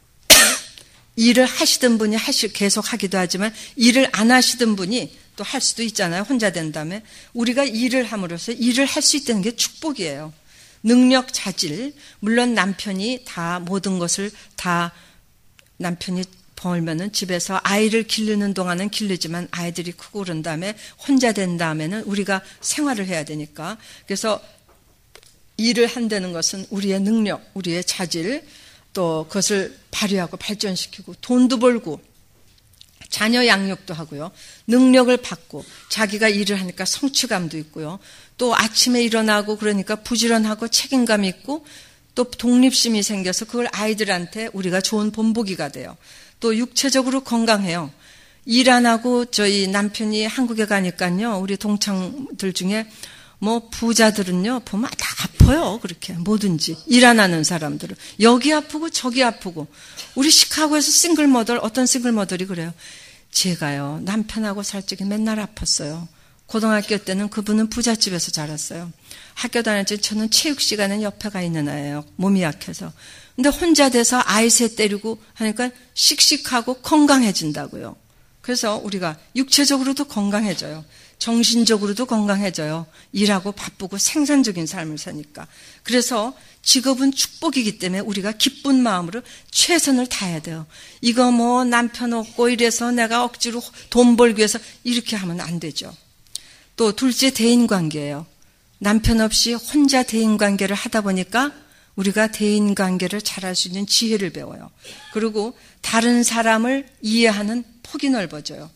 Speaker 2: 일을 하시던 분이 하시, 계속 하기도 하지만 일을 안 하시던 분이 또 할 수도 있잖아요. 혼자 된 다음에. 우리가 일을 함으로써 일을 할 수 있다는 게 축복이에요. 능력, 자질. 물론 남편이 다 모든 것을 다 남편이 벌면은 집에서 아이를 기르는 동안은 기르지만 아이들이 크고 그런 다음에 혼자 된 다음에는 우리가 생활을 해야 되니까. 그래서 일을 한다는 것은 우리의 능력, 우리의 자질, 또 그것을 발휘하고 발전시키고 돈도 벌고 자녀 양육도 하고요. 능력을 받고 자기가 일을 하니까 성취감도 있고요. 또 아침에 일어나고 그러니까 부지런하고 책임감이 있고 또 독립심이 생겨서 그걸 아이들한테 우리가 좋은 본보기가 돼요. 또 육체적으로 건강해요. 일 안 하고 저희 남편이 한국에 가니까요. 우리 동창들 중에 뭐 부자들은요 보면 다 아파요. 그렇게 뭐든지 일 안 하는 사람들은 여기 아프고 저기 아프고. 우리 시카고에서 싱글머들 어떤 싱글머들이 그래요. 제가요 남편하고 살 적에 맨날 아팠어요. 고등학교 때는 그분은 부잣집에서 자랐어요. 학교 다닐 때 저는 체육 시간에 옆에 가 있는 아이예요. 몸이 약해서. 근데 혼자 돼서 아이 셋 때리고 하니까 씩씩하고 건강해진다고요. 그래서 우리가 육체적으로도 건강해져요. 정신적으로도 건강해져요. 일하고 바쁘고 생산적인 삶을 사니까. 그래서 직업은 축복이기 때문에 우리가 기쁜 마음으로 최선을 다해야 돼요. 이거 뭐 남편 없고 이래서 내가 억지로 돈 벌기 위해서 이렇게 하면 안 되죠. 또 둘째 대인관계예요. 남편 없이 혼자 대인관계를 하다 보니까 우리가 대인관계를 잘할 수 있는 지혜를 배워요. 그리고 다른 사람을 이해하는 폭이 넓어져요.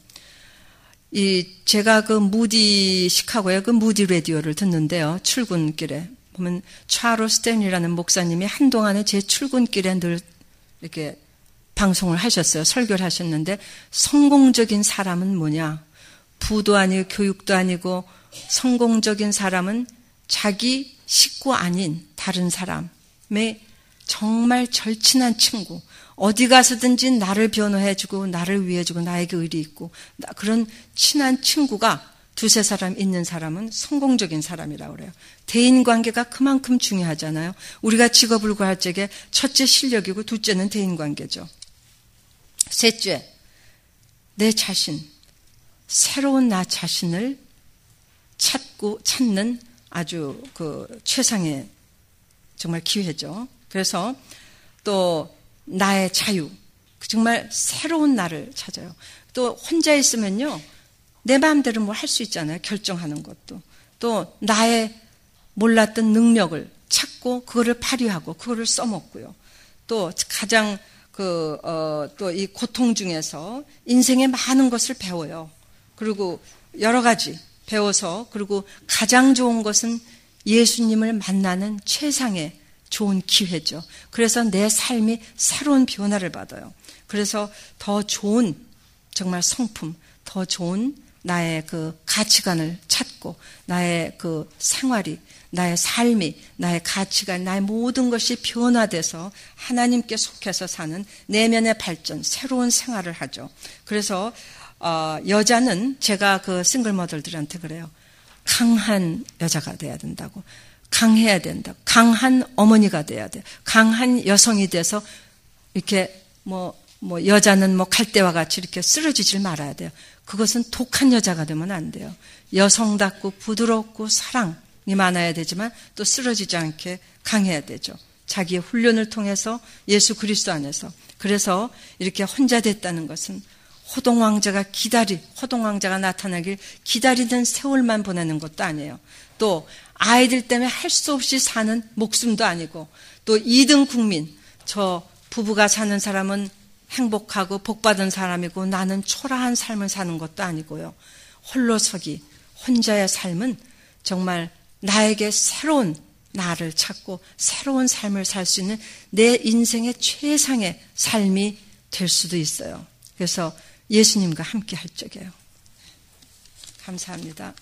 Speaker 2: 이 제가 그 무디 시카고의 그 무디 라디오를 듣는데요. 출근길에 보면 찰스 스탠이라는 목사님이 한동안에 제 출근길에 늘 이렇게 방송을 하셨어요. 설교를 하셨는데 성공적인 사람은 뭐냐? 부도 아니고 교육도 아니고 성공적인 사람은 자기 식구 아닌 다른 사람의 정말 절친한 친구, 어디 가서든지 나를 변호해주고 나를 위해주고 나에게 의리 있고 그런 친한 친구가 두세 사람 있는 사람은 성공적인 사람이라고 그래요. 대인관계가 그만큼 중요하잖아요. 우리가 직업을 구할 적에 첫째 실력이고 둘째는 대인관계죠. 셋째, 내 자신, 새로운 나 자신을 찾고 찾는 아주 그 최상의 정말 기회죠. 그래서 또 나의 자유, 정말 새로운 나를 찾아요. 또 혼자 있으면요, 내 마음대로 뭐 할 수 있잖아요. 결정하는 것도. 또 나의 몰랐던 능력을 찾고 그거를 발휘하고 그거를 써먹고요. 또 가장 그, 어, 또 이 고통 중에서 인생의 많은 것을 배워요. 그리고 여러 가지 배워서 그리고 가장 좋은 것은 예수님을 만나는 최상의 좋은 기회죠. 그래서 내 삶이 새로운 변화를 받아요. 그래서 더 좋은 정말 성품, 더 좋은 나의 그 가치관을 찾고 나의 그 생활이, 나의 삶이, 나의 가치관, 나의 모든 것이 변화돼서 하나님께 속해서 사는 내면의 발전, 새로운 생활을 하죠. 그래서 어, 여자는 제가 그 싱글머들들한테 그래요. 강한 여자가 돼야 된다고. 강해야 된다. 강한 어머니가 돼야 돼. 강한 여성이 돼서 이렇게 뭐, 뭐 여자는 뭐 갈대와 같이 이렇게 쓰러지질 말아야 돼요. 그것은 독한 여자가 되면 안 돼요. 여성답고 부드럽고 사랑이 많아야 되지만 또 쓰러지지 않게 강해야 되죠. 자기의 훈련을 통해서 예수 그리스도 안에서. 그래서 이렇게 혼자 됐다는 것은 호동왕자가 기다리, 호동왕자가 나타나길 기다리는 세월만 보내는 것도 아니에요. 또 아이들 때문에 할 수 없이 사는 목숨도 아니고, 또 이 등 국민, 저 부부가 사는 사람은 행복하고 복받은 사람이고 나는 초라한 삶을 사는 것도 아니고요. 홀로서기, 혼자의 삶은 정말 나에게 새로운 나를 찾고 새로운 삶을 살 수 있는 내 인생의 최상의 삶이 될 수도 있어요. 그래서 예수님과 함께 할 적이에요. 감사합니다.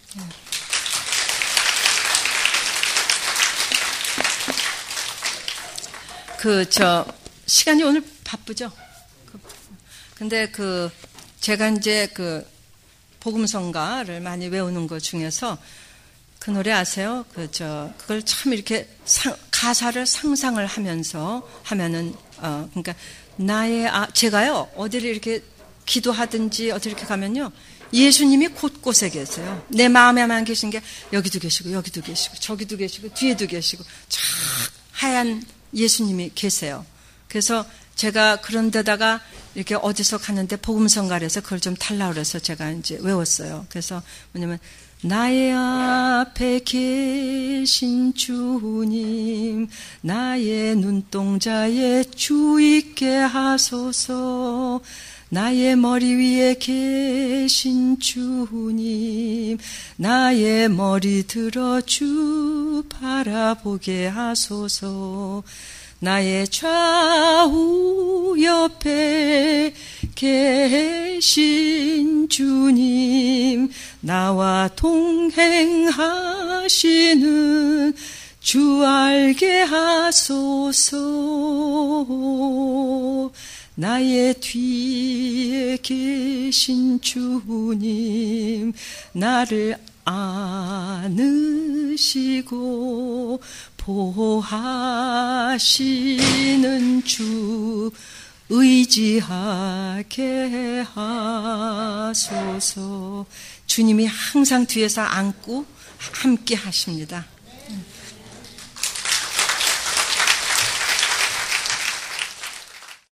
Speaker 2: 그, 저, 시간이 오늘 바쁘죠? 근데 그, 제가 이제 그, 복음성가를 많이 외우는 것 중에서 그 노래 아세요? 그, 저, 그걸 참 이렇게 상, 가사를 상상을 하면서 하면은, 어, 그러니까, 나의, 아, 제가요, 어디를 이렇게 기도하든지 어디 이렇게 가면요, 예수님이 곳곳에 계세요. 내 마음에만 계신 게 여기도 계시고, 여기도 계시고, 저기도 계시고, 뒤에도 계시고, 쫙 하얀 예수님이 계세요. 그래서 제가 그런 데다가 이렇게 어디서 갔는데 복음성가에서 그걸 좀 달라고 그래서 제가 이제 외웠어요. 그래서 뭐냐면, 나의 앞에 계신 주님, 나의 눈동자에 주 있게 하소서. 나의 머리 위에 계신 주님, 나의 머리 들어 주 바라보게 하소서. 나의 좌우 옆에 계신 주님, 나와 동행하시는 주 알게 하소서. 나의 뒤에 계신 주님, 나를 안으시고 보호하시는 주 의지하게 하소서. 주님이 항상 뒤에서 안고 함께 하십니다.